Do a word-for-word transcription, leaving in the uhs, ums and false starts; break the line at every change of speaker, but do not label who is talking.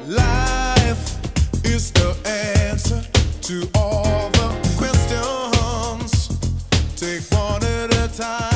Life is the answer to all the questions. Take one at a time.